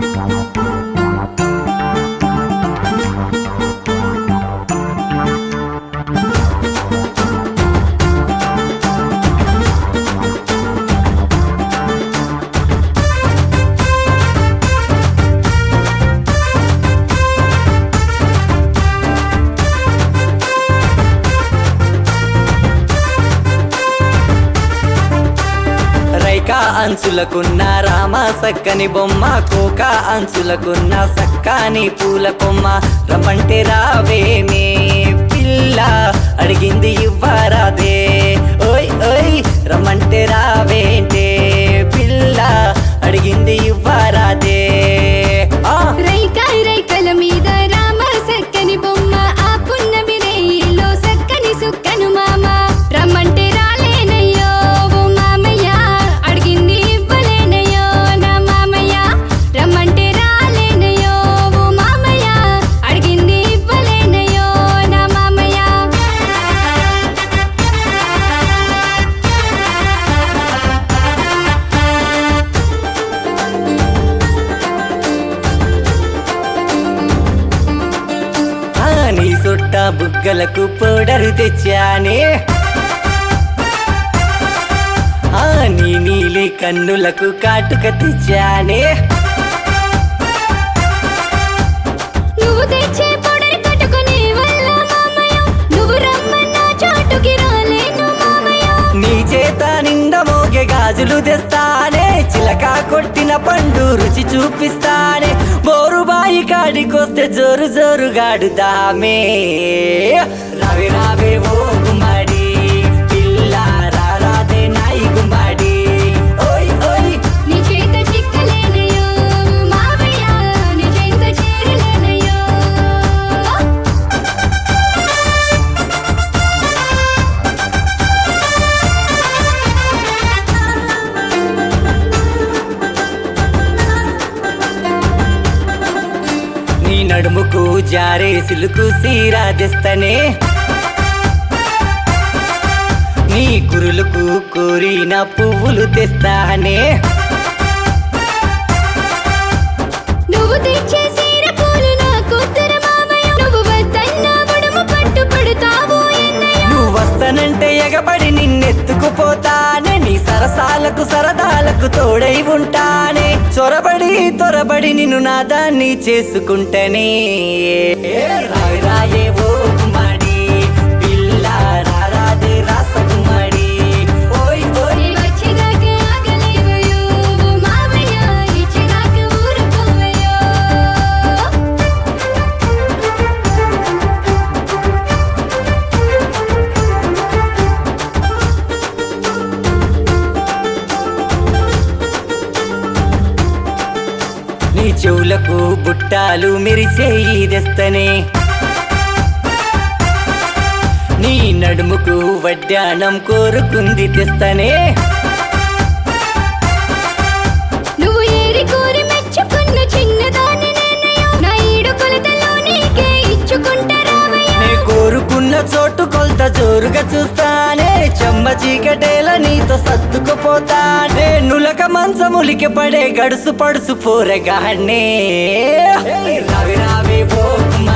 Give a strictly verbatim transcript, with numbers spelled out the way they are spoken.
రైకా అంచులకున్న రామ సక్కని బొమ్మ, కోకా అంచులకున్న సక్కాని పూల కొమ్మ. రమ్మంటే రావేమే పిల్ల, అడిగింది ఇవ్వరాదే. ఓయ్ ఓయ్ రమ్మంటే రావేంటే పిల్ల, అడిగింది ఇవ్వరాదే. ఆ రైకా రైకల మీద రామ సక్కని బొమ్మ, ఆ పున్నమి రేయిలో సక్కని సుక్కను మామ. రమ్మంటే రాలేనయ్యో ఓ మామయ్య, అడిగింది ఇవ్వలేనయ్యో నా మామయ్య. రమ్మంటే రాలేనయ్యో ఓ మామయ్య, అడిగింది ఇవ్వలేనయ్యో నా మామయ్య. ఆ నీ సొట్ట బుగ్గలకు పౌడరు తెచ్చానే, ఆ నీ నీలి కన్నులకు కాటుక తెచ్చానే. నువ్వు తెచ్చే పొడరి కట్టుకునే వల్ల మామయ్య, నువ్వు రమ్మన్నా చాటుకి రాలేను మామయ్య. నీ చేత నిండా మోగే గాజులు తెస్తానే, చిలక కొట్టిన పండు రుచి చూపిస్తానే. బోరుబాయి కాడికొస్తే జోరు జోరు గాడుదామే. రావే రావే ఓ గుమ్మడి పిల్ల, రారాదే నాయి గుమ్మడి. ఓయ్ ఓయ్ నీ చేత చిక్కలేనయ్యో మామయ్య, నీ చేత చేరలేనయ్యో. నీ నడుముకు జారే సిలుకు సీరా తెస్తనే, నీ కురులకు కోరిన పువ్వులు తెస్తానే. నువ్వు తెచ్చే సీర పూలు నా కూతురు మామయ్య, నువ్వు వద్దన్న ఉడుము పట్టు పడుతావు ఎన్నయ్య. నువ్వు వస్తానంటే ఎగబడి నిన్నెత్తుకుపోతానే, నీ సరసాలకు సరదాలకు తోడై ఉంటానే. చొరబడి తొరబడి నిన్ను నాదాన్ని చేసుకుంటనే. రాయి రాయే ఓ గుమ్మడి పిల్ల, రారాదే రాసగుమ్మడి. ఓయ్ ఓయ్ నీ వచ్చేదాకా ఆగలేవయ్యో ఓ మామయ్య, ఇచ్చేదాకా ఊరుకోవయ్యో. నీ చెవులకు బుట్టాలు మెరిసేయి తెస్తనే, నీ నడుముకు వడ్డానం కోరుకుంది తెస్తనే. నువ్వు ఏరి కోరి మెచ్చుకున్న చిన్నదాన్ని నేనయ్యో, నా ఈడు కొలతలో నీకే ఇచ్చుకుంటా రామయ్య. నే కోరుకున్న చోటు కొలత జోరుగా చూస్తానే, చెమ్మ చీకటేల నీతో సర్దుకుపోతానే. నులక మంచములికి పడే గడుసు పడుసు పోరగానే. రావి రావి ఓ